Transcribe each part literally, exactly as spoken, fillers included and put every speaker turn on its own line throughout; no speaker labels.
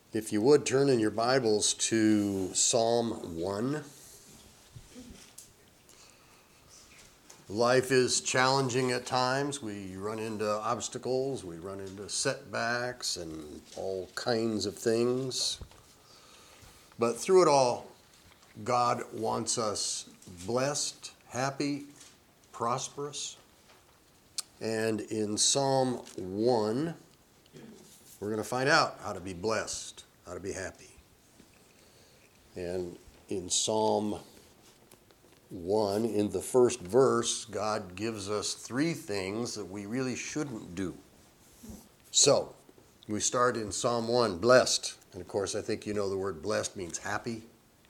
If you would, turn in your Bibles to Psalm one. Life is challenging at times. We run into obstacles, we run into setbacks and all kinds of things. But through it all, God wants us blessed, happy, prosperous. And in Psalm one, we're going to find out how to be blessed, how to be happy. And in Psalm one, in the first verse, God gives us three things that we really shouldn't do. So, we start in Psalm one, blessed. And of course, I think you know the word blessed means happy.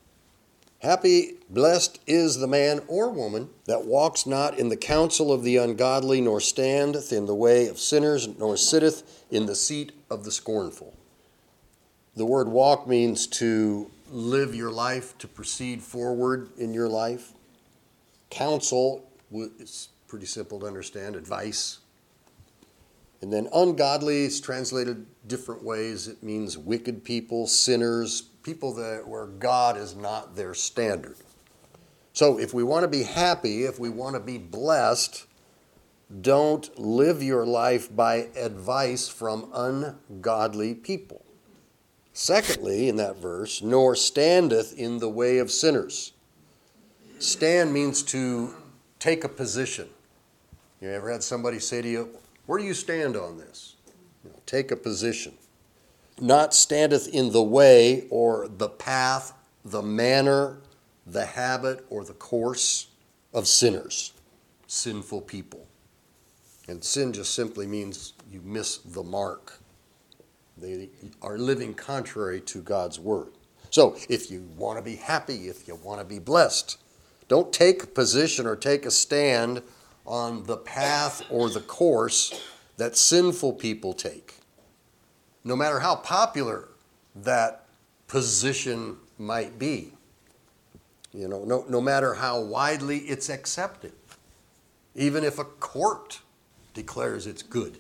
Happy, blessed is the man or woman that walks not in the counsel of the ungodly, nor standeth in the way of sinners, nor sitteth in the seat of the scornful. The word walk means to live your life, to proceed forward in your life. Counsel is pretty simple to understand, advice. And then ungodly is translated different ways. It means wicked people, sinners, people that where God is not their standard. So if we want to be happy, if we want to be blessed, don't live your life by advice from ungodly people. Secondly, in that verse, nor standeth in the way of sinners. Stand means to take a position. You ever had somebody say to you, where do you stand on this? You know, take a position. Not standeth in the way or the path, the manner, the habit, or the course of sinners, sinful people. And sin just simply means you miss the mark. They are living contrary to God's word. So if you want to be happy, if you want to be blessed, don't take a position or take a stand on the path or the course that sinful people take. No matter how popular that position might be. You know, no, no matter how widely it's accepted. Even if a court declares it's good.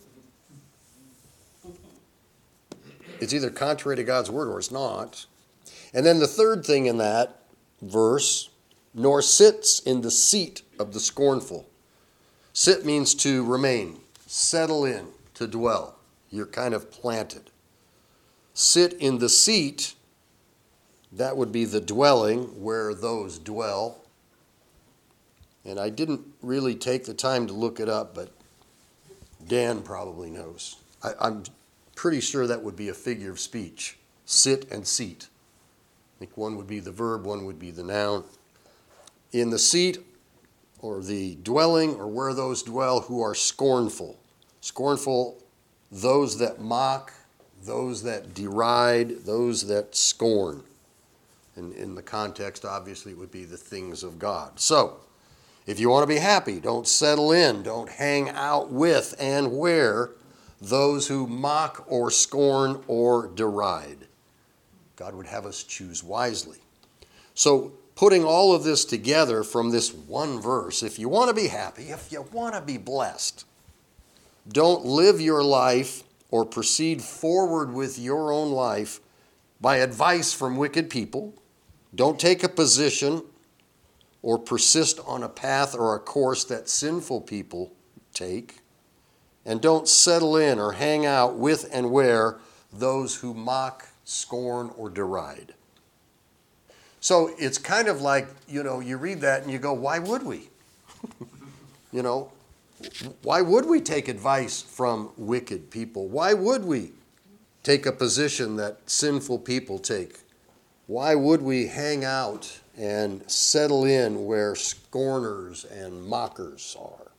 It's either contrary to God's word or it's not. And then the third thing in that verse, nor sits in the seat of the scornful. Sit means to remain, settle in, to dwell. You're kind of planted. Sit in the seat, that would be the dwelling where those dwell. And I didn't really take the time to look it up, but Dan probably knows. I, I'm pretty sure that would be a figure of speech. Sit and seat. I think one would be the verb, one would be the noun. In the seat, or the dwelling, or where those dwell who are scornful. Scornful, those that mock, those that deride, those that scorn. And in the context, obviously, it would be the things of God. So, if you want to be happy, don't settle in, don't hang out with and where those who mock or scorn or deride. God would have us choose wisely. So, putting all of this together from this one verse, if you want to be happy, if you want to be blessed, don't live your life or proceed forward with your own life by advice from wicked people. Don't take a position or persist on a path or a course that sinful people take. And don't settle in or hang out with and where those who mock, scorn, or deride. So it's kind of like, you know, you read that and you go, why would we? You know, why would we take advice from wicked people? Why would we take a position that sinful people take? Why would we hang out and settle in where scorners and mockers are?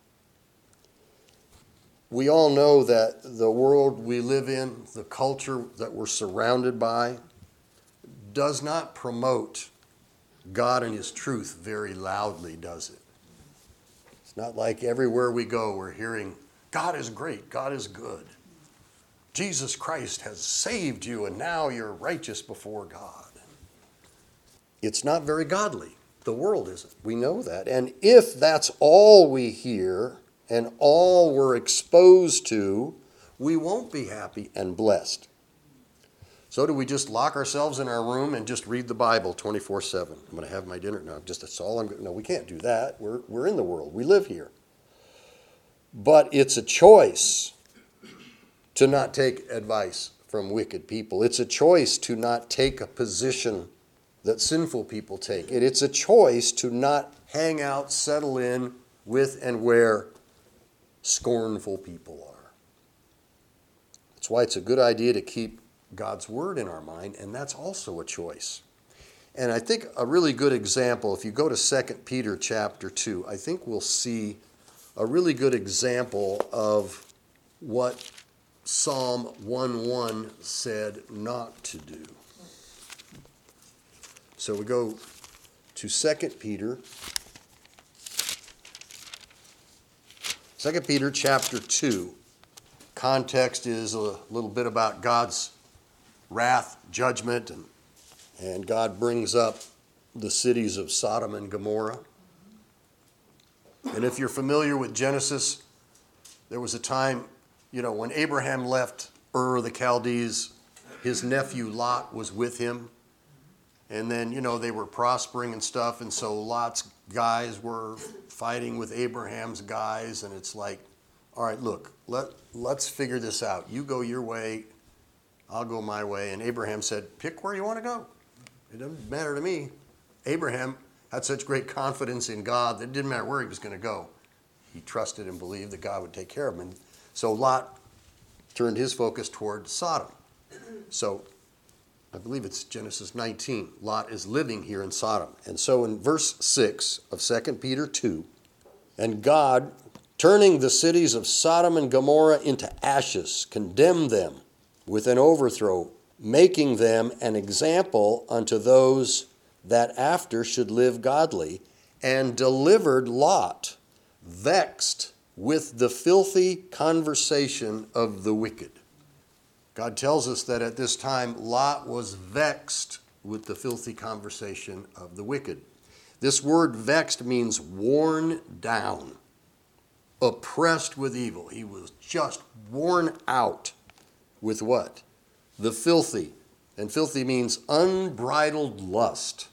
We all know that the world we live in, the culture that we're surrounded by, does not promote God and his truth very loudly, does it? It's not like everywhere we go we're hearing, God is great, God is good. Jesus Christ has saved you and now you're righteous before God. It's not very godly. The world isn't. We know that. And if that's all we hear and all we're exposed to, we won't be happy and blessed. So do we just lock ourselves in our room and just read the Bible twenty-four seven? I'm going to have my dinner. No, just that's all I'm going to. No, we can't do that. We're, we're in the world. We live here. But it's a choice to not take advice from wicked people. It's a choice to not take a position that sinful people take. It, it's a choice to not hang out, settle in with and where scornful people are. That's why it's a good idea to keep God's word in our mind, and that's also a choice. And I think a really good example, if you go to Second Peter chapter two, I think we'll see a really good example of what Psalm one one said not to do. So we go to Second Peter. Second Peter chapter two. Context is a little bit about God's wrath, judgment, and, and God brings up the cities of Sodom and Gomorrah. And if you're familiar with Genesis, there was a time, you know, when Abraham left Ur of the Chaldees, his nephew Lot was with him. And then, you know, they were prospering and stuff, and so Lot's guys were fighting with Abraham's guys, and it's like, all right, look, let, let's figure this out. You go your way, I'll go my way. And Abraham said, pick where you want to go. It doesn't matter to me. Abraham had such great confidence in God that it didn't matter where he was going to go. He trusted and believed that God would take care of him. And so Lot turned his focus toward Sodom. So I believe it's Genesis nineteen. Lot is living here in Sodom. And so in verse six of Second Peter two, and God, turning the cities of Sodom and Gomorrah into ashes, condemned them with an overthrow, making them an example unto those that after should live godly, and delivered Lot, vexed with the filthy conversation of the wicked. God tells us that at this time Lot was vexed with the filthy conversation of the wicked. This word vexed means worn down, oppressed with evil. He was just worn out with what? The filthy. And filthy means unbridled lust,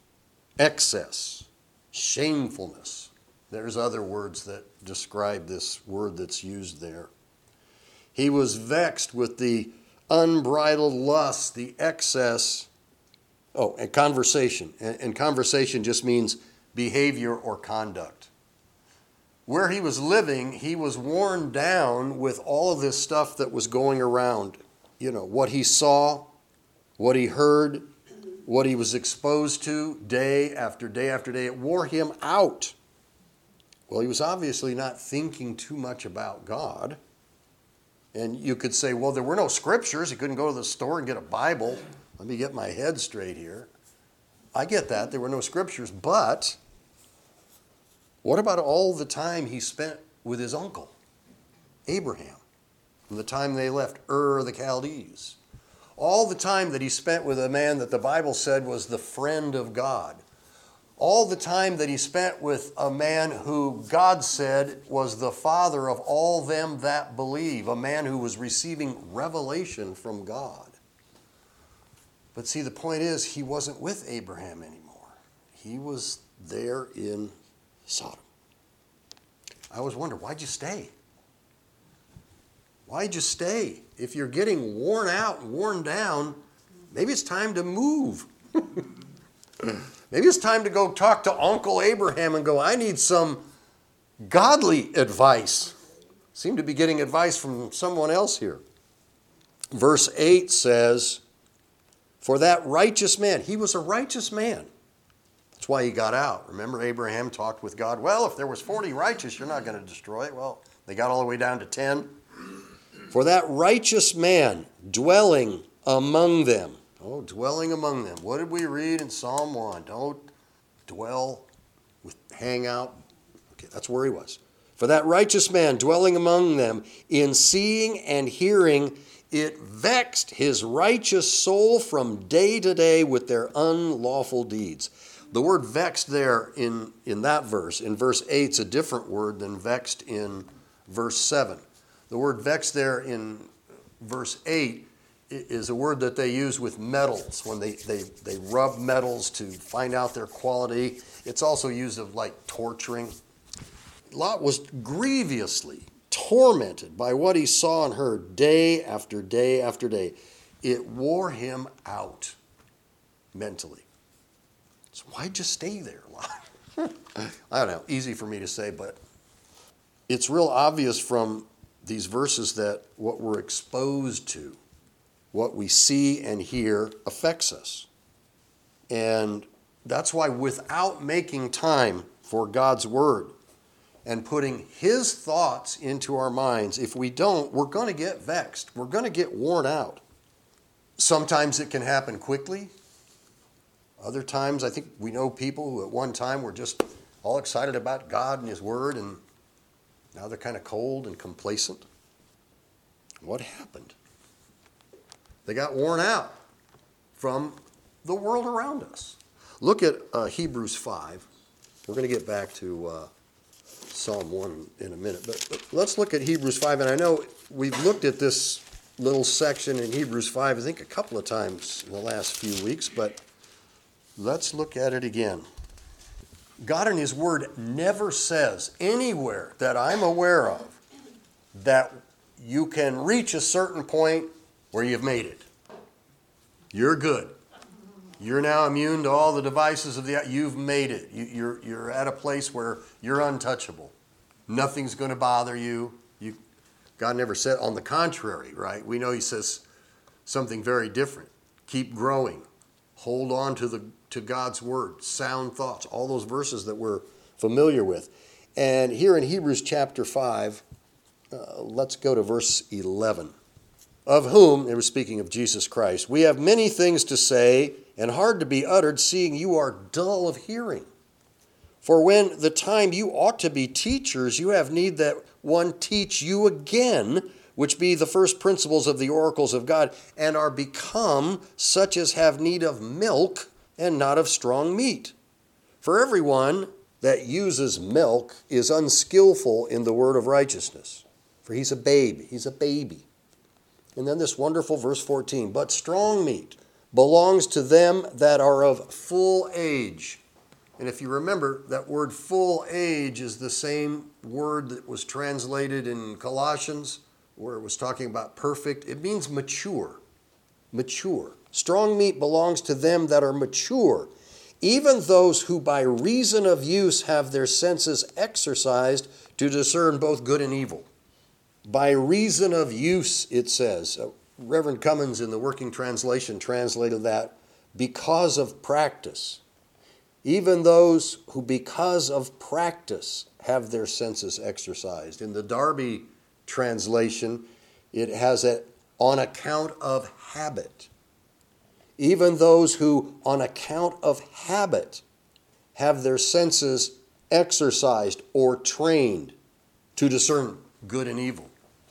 excess, shamefulness. There's other words that describe this word that's used there. He was vexed with the unbridled lust, the excess. Oh, and conversation. And, and conversation just means behavior or conduct. Where he was living, he was worn down with all of this stuff that was going around. You know, what he saw, what he heard, what he was exposed to day after day after day. It wore him out. Well, he was obviously not thinking too much about God. And you could say, well, there were no scriptures. He couldn't go to the store and get a Bible. Let me get my head straight here. I get that. There were no scriptures. But what about all the time he spent with his uncle, Abraham, from the time they left Ur of the Chaldees? All the time that he spent with a man that the Bible said was the friend of God. All the time that he spent with a man who God said was the father of all them that believe, a man who was receiving revelation from God. But see, the point is, he wasn't with Abraham anymore. He was there in Sodom. I always wonder, why'd you stay? Why'd you stay? If you're getting worn out and worn down, maybe it's time to move. Maybe it's time to go talk to Uncle Abraham and go, I need some godly advice. Seem to be getting advice from someone else here. Verse eight says, for that righteous man, he was a righteous man. That's why he got out. Remember, Abraham talked with God. Well, if there was forty righteous, you're not going to destroy it. Well, they got all the way down to ten. For that righteous man dwelling among them. Oh, dwelling among them. What did we read in Psalm one? Don't dwell with, hang out. Okay, that's where he was. For that righteous man dwelling among them, in seeing and hearing, it vexed his righteous soul from day to day with their unlawful deeds. The word vexed there in, in that verse, in verse eight, is a different word than vexed in verse seven. The word vexed there in verse eight is a word that they use with metals when they, they, they rub metals to find out their quality. It's also used of like torturing. Lot was grievously tormented by what he saw and heard day after day after day. It wore him out mentally. So why'd you stay there, Lot? I don't know, easy for me to say, but it's real obvious from these verses that what we're exposed to, what we see and hear, affects us. And that's why without making time for God's word and putting his thoughts into our minds, if we don't, we're going to get vexed. We're going to get worn out. Sometimes it can happen quickly. Other times, I think we know people who at one time were just all excited about God and his word, and now they're kind of cold and complacent. What happened? They got worn out from the world around us. Look at uh, Hebrews five. We're going to get back to uh, Psalm one in a minute. But, but let's look at Hebrews five. And I know we've looked at this little section in Hebrews five, I think, a couple of times in the last few weeks. But let's look at it again. God in his word never says anywhere that I'm aware of that you can reach a certain point where you've made it. You're good. You're now immune to all the devices of the... You've made it. You, you're, you're at a place where you're untouchable. Nothing's going to bother you. you. God never said, on the contrary, right? We know he says something very different. Keep growing. Hold on to the to God's word. Sound thoughts. All those verses that we're familiar with. And here in Hebrews chapter five, uh, let's go to verse eleven. Of whom, they were speaking of Jesus Christ, we have many things to say and hard to be uttered, seeing you are dull of hearing. For when the time you ought to be teachers, you have need that one teach you again, which be the first principles of the oracles of God, and are become such as have need of milk and not of strong meat. For everyone that uses milk is unskillful in the word of righteousness. For he's a babe, he's a baby. And then this wonderful verse fourteen, but strong meat belongs to them that are of full age. And if you remember, that word full age is the same word that was translated in Colossians, where it was talking about perfect. It means mature, mature. Strong meat belongs to them that are mature, even those who by reason of use have their senses exercised to discern both good and evil. By reason of use, it says. Uh, Reverend Cummins in the Working Translation translated that because of practice. Even those who because of practice have their senses exercised. In the Darby translation, it has it on account of habit. Even those who on account of habit have their senses exercised or trained to discern good and evil.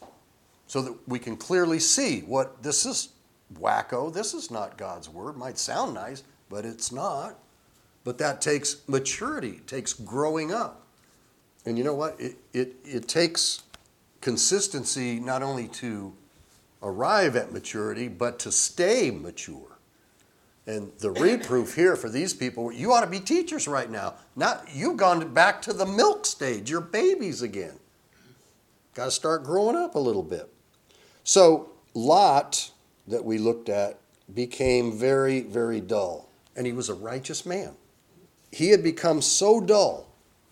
So that we can clearly see what this is wacko. This is not God's word. Might sound nice, but it's not. But that takes maturity. It takes growing up. And you know what? It, it, it takes consistency not only to arrive at maturity, but to stay mature. And the reproof here for these people, you ought to be teachers right now. Not, you've gone back to the milk stage. You're babies again. Got to start growing up a little bit. So Lot, that we looked at, became very, very dull. And he was a righteous man. He had become so dull.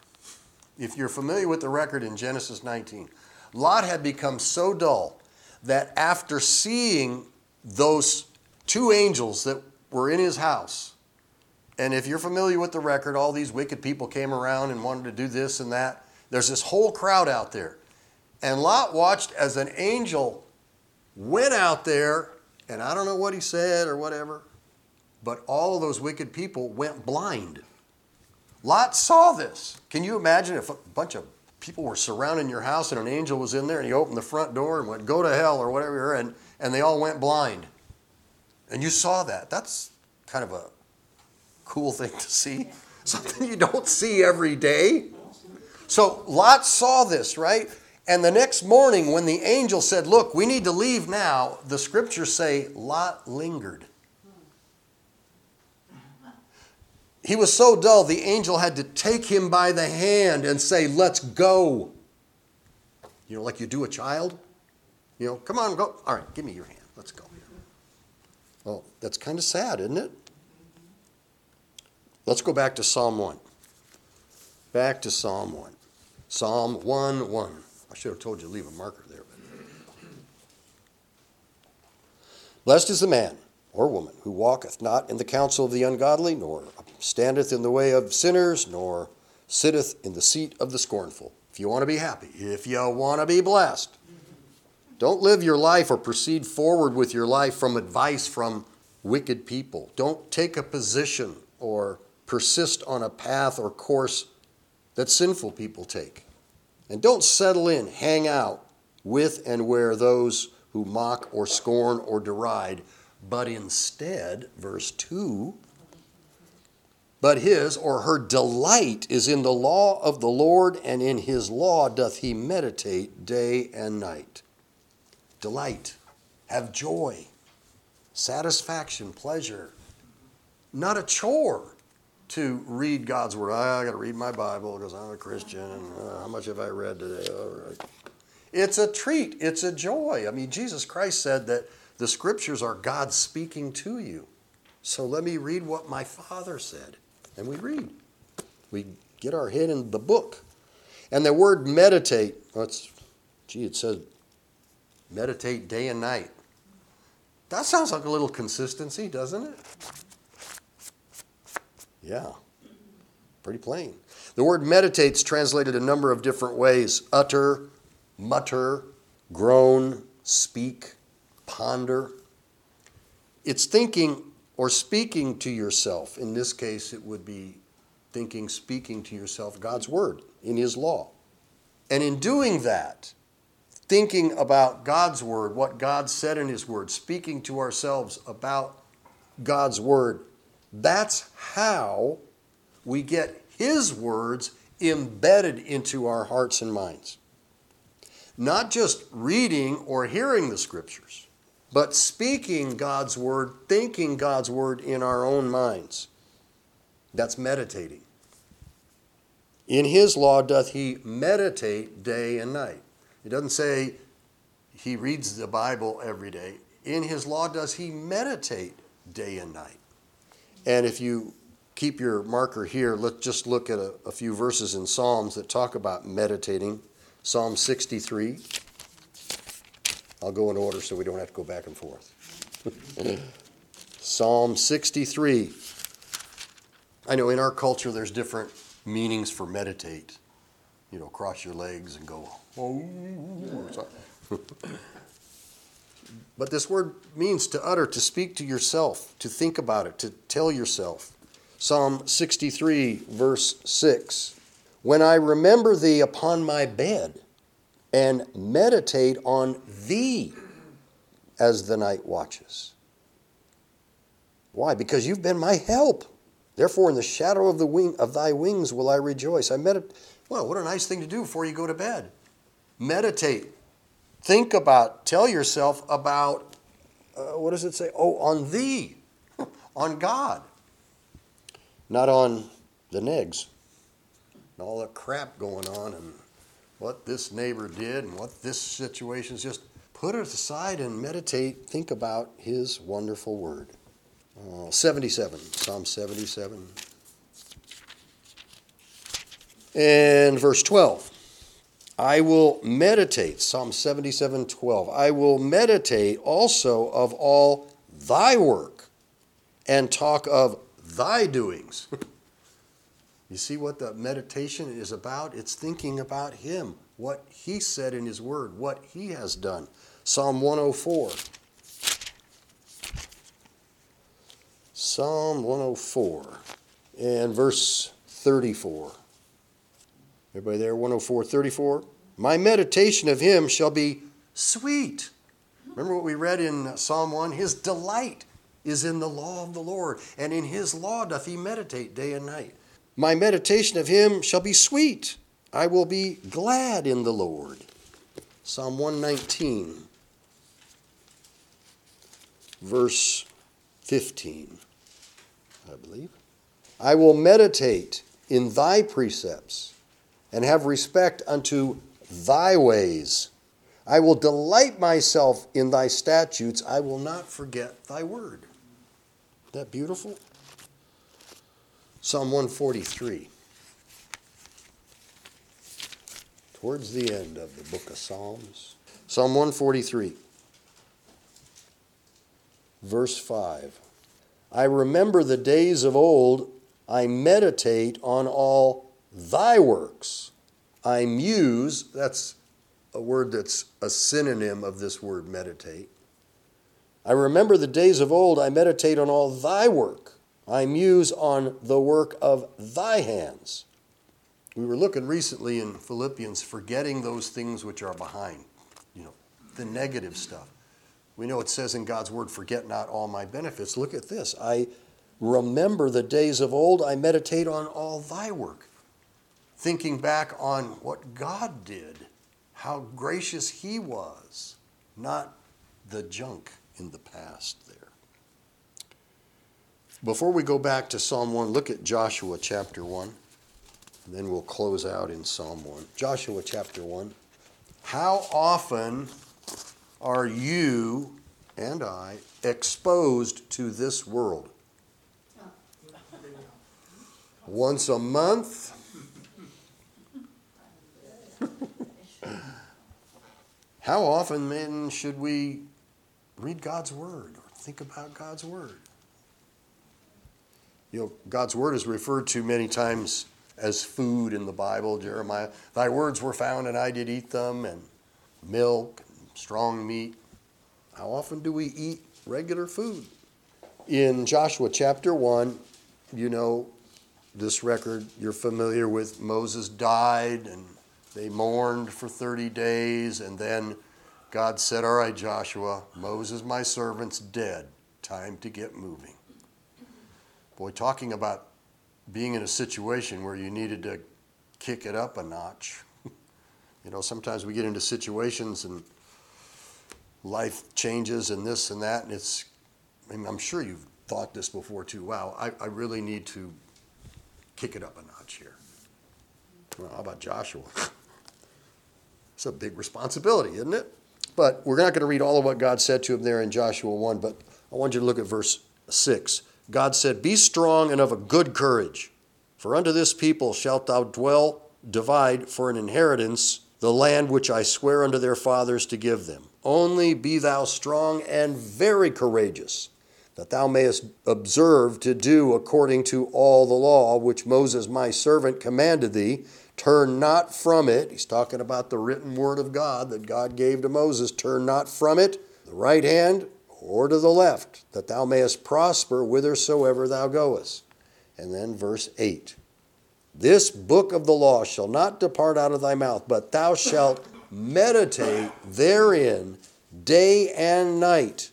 If you're familiar with the record in Genesis nineteen, Lot had become so dull that after seeing those two angels that were in his house, and if you're familiar with the record, all these wicked people came around and wanted to do this and that. There's this whole crowd out there. And Lot watched as an angel went out there, and I don't know what he said or whatever, but all of those wicked people went blind. Lot saw this. Can you imagine if a bunch of people were surrounding your house and an angel was in there and he opened the front door and went, go to hell or whatever, and, and they all went blind. And you saw that. That's kind of a cool thing to see. Something you don't see every day. So Lot saw this, right? And the next morning when the angel said, look, we need to leave now, the scriptures say Lot lingered. He was so dull, the angel had to take him by the hand and say, let's go. You know, like you do a child. You know, come on, go. All right, give me your hand. Let's go. Well, that's kind of sad, isn't it? Let's go back to Psalm one. Back to Psalm one. Psalm one one. I should have told you to leave a marker there. Blessed is the man or woman who walketh not in the counsel of the ungodly, nor standeth in the way of sinners, nor sitteth in the seat of the scornful. If you want to be happy, if you want to be blessed, don't live your life or proceed forward with your life from advice from wicked people. Don't take a position or persist on a path or course that sinful people take. And don't settle in, hang out with and where those who mock or scorn or deride, but instead, verse two, but his or her delight is in the law of the Lord, and in his law doth he meditate day and night. Delight, have joy, satisfaction, pleasure. Not a chore to read God's word. I got to read my Bible because I'm a Christian. And, uh, how much have I read today? All right. It's a treat. It's a joy. I mean, Jesus Christ said that the scriptures are God speaking to you. So let me read what my Father said. And we read. We get our head in the book. And the word meditate, well, it's, gee, it says meditate day and night. That sounds like a little consistency, doesn't it? Yeah, pretty plain. The word meditate's translated a number of different ways. Utter, mutter, groan, speak, ponder. It's thinking or speaking to yourself. In this case, it would be thinking, speaking to yourself God's word in his law. And in doing that, thinking about God's word, what God said in his word, speaking to ourselves about God's word, that's how we get his words embedded into our hearts and minds. Not just reading or hearing the scriptures, but speaking God's word, thinking God's word in our own minds. That's meditating. In his law doth he meditate day and night. It doesn't say he reads the Bible every day. In his law does he meditate day and night. And if you keep your marker here, let's just look at a, a few verses in Psalms that talk about meditating. Psalm sixty-three. I'll go in order so we don't have to go back and forth. Psalm sixty-three. I know in our culture there's different meanings for meditate. You know, cross your legs and go, oh. But this word means to utter, to speak to yourself, to think about it, to tell yourself. Psalm sixty-three, verse six. When I remember thee upon my bed and meditate on thee as the night watches. Why? Because you've been my help. Therefore, in the shadow of the wing of thy wings will I rejoice. I meditate. Well, what a nice thing to do before you go to bed. Meditate. Think about, tell yourself about, uh, what does it say? Oh, on thee, on God. Not on the negs. And all the crap going on and what this neighbor did and what this situation is. Just put it aside and meditate. Think about his wonderful word. Uh, seventy-seven, Psalm seventy-seven. And verse twelve. I will meditate, Psalm seventy-seven, twelve. I will meditate also of all thy work and talk of thy doings. You see what the meditation is about? It's thinking about him, what he said in his word, what he has done. Psalm one oh four. Psalm one oh four and verse thirty-four. Everybody there? one oh four, thirty-four. My meditation of him shall be sweet. Remember what we read in Psalm one? His delight is in the law of the Lord, and in his law doth he meditate day and night. My meditation of him shall be sweet. I will be glad in the Lord. Psalm one nineteen, verse fifteen, I believe. I will meditate in thy precepts and have respect unto thy ways. I will delight myself in thy statutes. I will not forget thy word. Isn't that beautiful? Psalm one forty-three. Towards the end of the book of Psalms. Psalm one forty-three, verse five. I remember the days of old. I meditate on all thy works. I muse, that's a word that's a synonym of this word meditate. I remember the days of old. I meditate on all thy work. I muse on the work of thy hands. We were looking recently in Philippians, forgetting those things which are behind, you know, the negative stuff. We know it says in God's word, forget not all my benefits. Look at this. I remember the days of old. I meditate on all thy work. Thinking back on what God did, how gracious he was, not the junk in the past there. Before we go back to Psalm one, look at Joshua chapter one. And then we'll close out in Psalm one. Joshua chapter one. How often are you and I exposed to this world? Once a month? How often, then, should we read God's word or think about God's word? You know, God's word is referred to many times as food in the Bible. Jeremiah, thy words were found and I did eat them, and milk, and strong meat. How often do we eat regular food? In Joshua chapter one, you know, this record, you're familiar with. Moses died and they mourned for thirty days, and then God said, all right, Joshua, Moses, my servant's dead. Time to get moving. Boy, talking about being in a situation where you needed to kick it up a notch. You know, sometimes we get into situations and life changes and this and that, and it's, I mean, I'm sure you've thought this before too. Wow, I, I really need to kick it up a notch here. Well, how about Joshua? It's a big responsibility, isn't it? But we're not going to read all of what God said to him there in Joshua one, but I want you to look at verse six. God said, be strong and of a good courage, for unto this people shalt thou dwell, divide for an inheritance the land which I swear unto their fathers to give them. Only be thou strong and very courageous, that thou mayest observe to do according to all the law which Moses my servant commanded thee. Turn not from it. He's talking about the written word of God that God gave to Moses. Turn not from it, the right hand or to the left, that thou mayest prosper whithersoever thou goest. And then verse eight. This book of the law shall not depart out of thy mouth, but thou shalt meditate therein day and night,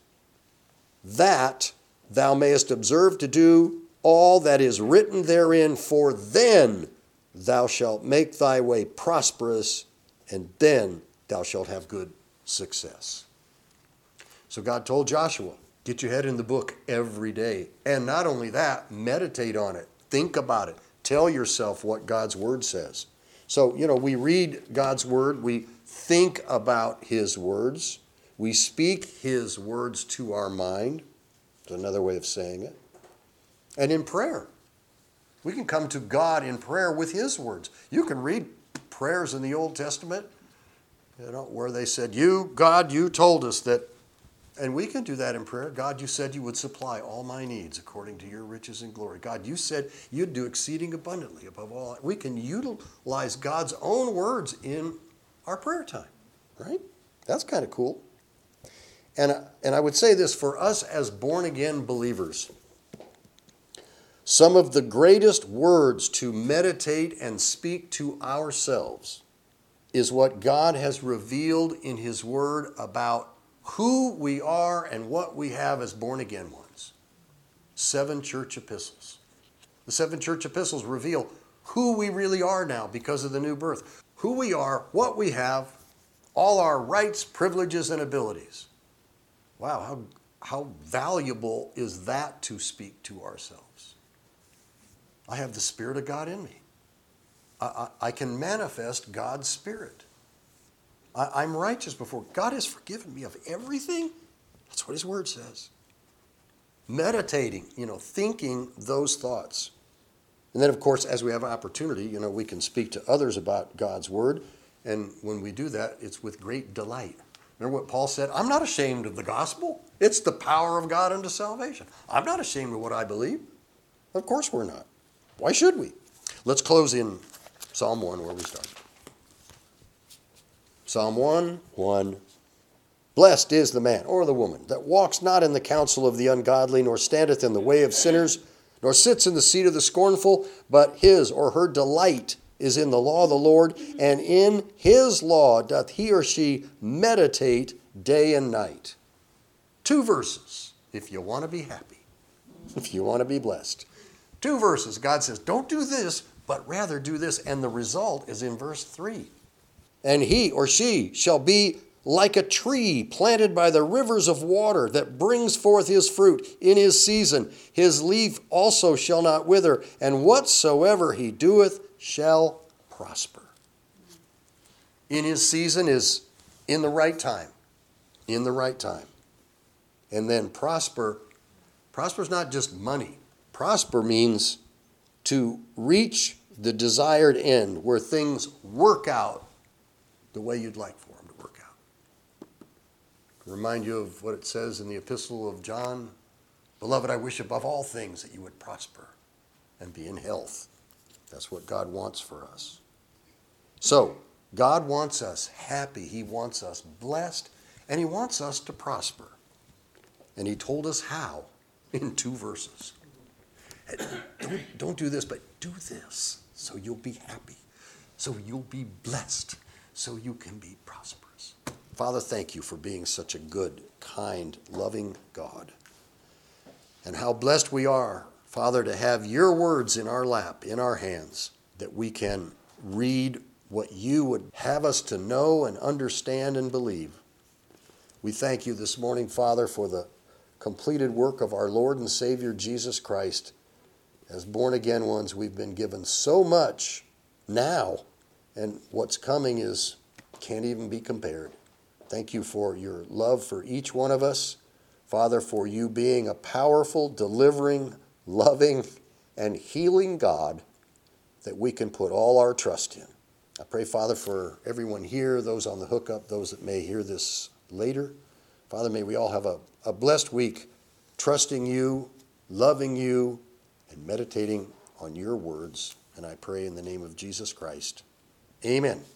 that thou mayest observe to do all that is written therein, for then thou shalt make thy way prosperous, and then thou shalt have good success. So God told Joshua, get your head in the book every day. And not only that, meditate on it. Think about it. Tell yourself what God's word says. So, you know, we read God's word. We think about his words. We speak his words to our mind. That's another way of saying it. And in prayer, we can come to God in prayer with his words. You can read prayers in the Old Testament, you know, where they said, you, God, you told us that. And we can do that in prayer. God, you said you would supply all my needs according to your riches and glory. God, you said you'd do exceeding abundantly above all. We can utilize God's own words in our prayer time, right? That's kind of cool. And, and I would say this, for us as born-again believers, some of the greatest words to meditate and speak to ourselves is what God has revealed in his word about who we are and what we have as born-again ones. Seven church epistles. The seven church epistles reveal who we really are now because of the new birth. Who we are, what we have, all our rights, privileges, and abilities. Wow, how, how valuable is that to speak to ourselves? I have the Spirit of God in me. I, I, I can manifest God's Spirit. I, I'm righteous before God has forgiven me of everything. That's what His Word says. Meditating, you know, thinking those thoughts. And then, of course, as we have opportunity, you know, we can speak to others about God's Word. And when we do that, it's with great delight. Remember what Paul said? I'm not ashamed of the gospel. It's the power of God unto salvation. I'm not ashamed of what I believe. Of course we're not. Why should we? Let's close in Psalm one where we started. Psalm one, one. Blessed is the man or the woman that walks not in the counsel of the ungodly, nor standeth in the way of sinners, nor sits in the seat of the scornful, but his or her delight is in the law of the Lord, and in his law doth he or she meditate day and night. Two verses, if you want to be happy, if you want to be blessed. Two verses. God says, don't do this, but rather do this. And the result is in verse three. And he or she shall be like a tree planted by the rivers of water that brings forth his fruit in his season. His leaf also shall not wither, and whatsoever he doeth shall prosper. In his season is in the right time. In the right time. And then prosper. Prosper is not just money. Prosper means to reach the desired end where things work out the way you'd like for them to work out. To remind you of what it says in the Epistle of John. Beloved, I wish above all things that you would prosper and be in health. That's what God wants for us. So, God wants us happy. He wants us blessed. And He wants us to prosper. And He told us how in two verses. Don't, don't do this, but do this so you'll be happy. So you'll be blessed. So you can be prosperous. Father, thank you for being such a good, kind, loving God. And how blessed we are, Father, to have your words in our lap, in our hands, that we can read what you would have us to know and understand and believe. We thank you this morning, Father, for the completed work of our Lord and Savior Jesus Christ. As born-again ones, we've been given so much now, and what's coming is can't even be compared. Thank you for your love for each one of us. Father, for you being a powerful, delivering, loving, and healing God that we can put all our trust in. I pray, Father, for everyone here, those on the hookup, those that may hear this later. Father, may we all have a, a blessed week, trusting you, loving you, and meditating on your words. And I pray in the name of Jesus Christ. Amen.